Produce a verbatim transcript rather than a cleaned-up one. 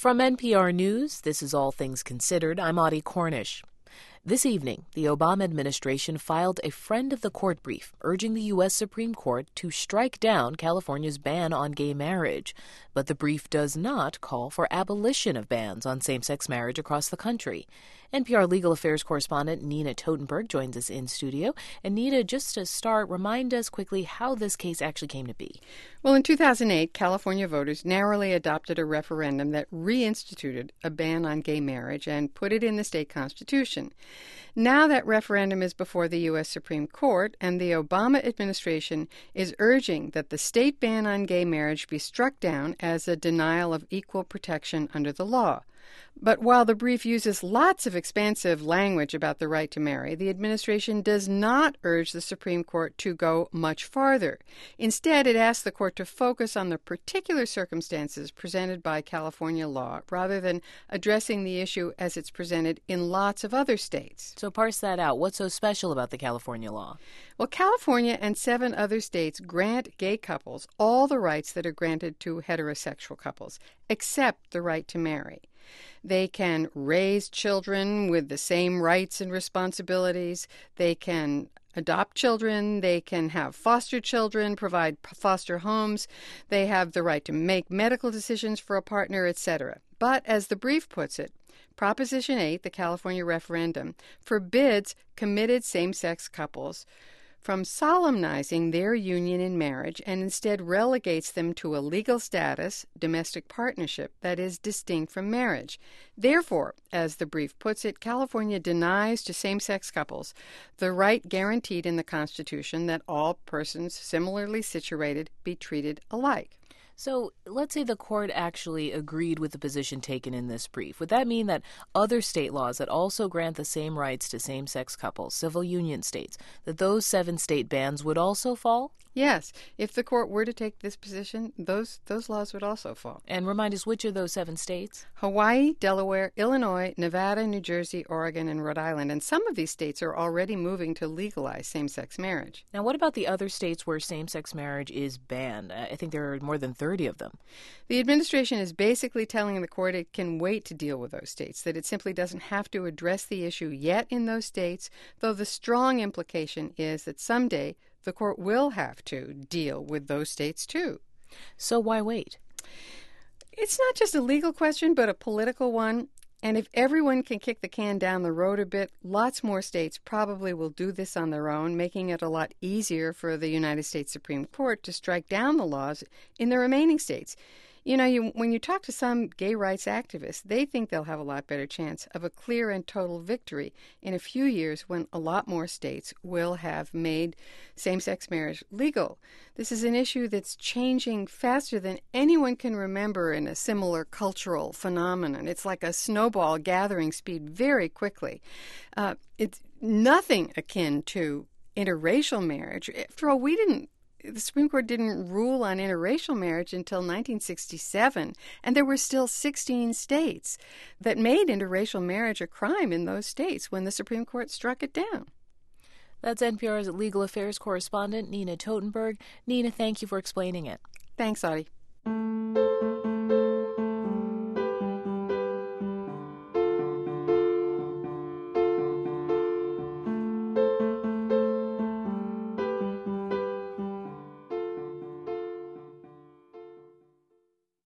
From N P R News, this is All Things Considered. I'm Audie Cornish. This evening, the Obama administration filed a friend of the court brief urging the U S Supreme Court to strike down California's ban on gay marriage. But the brief does not call for abolition of bans on same-sex marriage across the country. N P R legal affairs correspondent Nina Totenberg joins us in studio. And Nina, just to start, remind us quickly how this case actually came to be. Well, in two thousand eight, California voters narrowly adopted a referendum that reinstituted a ban on gay marriage and put it in the state constitution. Now that referendum is before the U S Supreme Court, and the Obama administration is urging that the state ban on gay marriage be struck down as a denial of equal protection under the law. But while the brief uses lots of expansive language about the right to marry, the administration does not urge the Supreme Court to go much farther. Instead, it asks the court to focus on the particular circumstances presented by California law rather than addressing the issue as it's presented in lots of other states. So parse that out. What's so special about the California law? Well, California and seven other states grant gay couples all the rights that are granted to heterosexual couples, except the right to marry. They can raise children with the same rights and responsibilities. They can adopt children. They can have foster children, provide foster homes. They have the right to make medical decisions for a partner, et cetera. But as the brief puts it, Proposition eight, the California referendum, forbids committed same-sex couples from solemnizing their union in marriage and instead relegates them to a legal status, domestic partnership, that is distinct from marriage. Therefore, as the brief puts it, California denies to same-sex couples the right guaranteed in the Constitution that all persons similarly situated be treated alike. So let's say the court actually agreed with the position taken in this brief. Would that mean that other state laws that also grant the same rights to same-sex couples, civil union states, that those seven state bans would also fall? Yes. If the court were to take this position, those those laws would also fall. And remind us, which are those seven states? Hawaii, Delaware, Illinois, Nevada, New Jersey, Oregon, and Rhode Island. And some of these states are already moving to legalize same-sex marriage. Now, what about the other states where same-sex marriage is banned? I think there are more than thirty of them. The administration is basically telling the court it can wait to deal with those states, that it simply doesn't have to address the issue yet in those states, though the strong implication is that someday the court will have to deal with those states too. So why wait? It's not just a legal question, but a political one. And if everyone can kick the can down the road a bit, lots more states probably will do this on their own, making it a lot easier for the United States Supreme Court to strike down the laws in the remaining states. You know, you, when you talk to some gay rights activists, they think they'll have a lot better chance of a clear and total victory in a few years when a lot more states will have made same-sex marriage legal. This is an issue that's changing faster than anyone can remember in a similar cultural phenomenon. It's like a snowball gathering speed very quickly. Uh, it's nothing akin to interracial marriage. After all, we didn't The Supreme Court didn't rule on interracial marriage until nineteen sixty-seven, and there were still sixteen states that made interracial marriage a crime in those states when the Supreme Court struck it down. That's N P R's legal affairs correspondent, Nina Totenberg. Nina, thank you for explaining it. Thanks, Audie.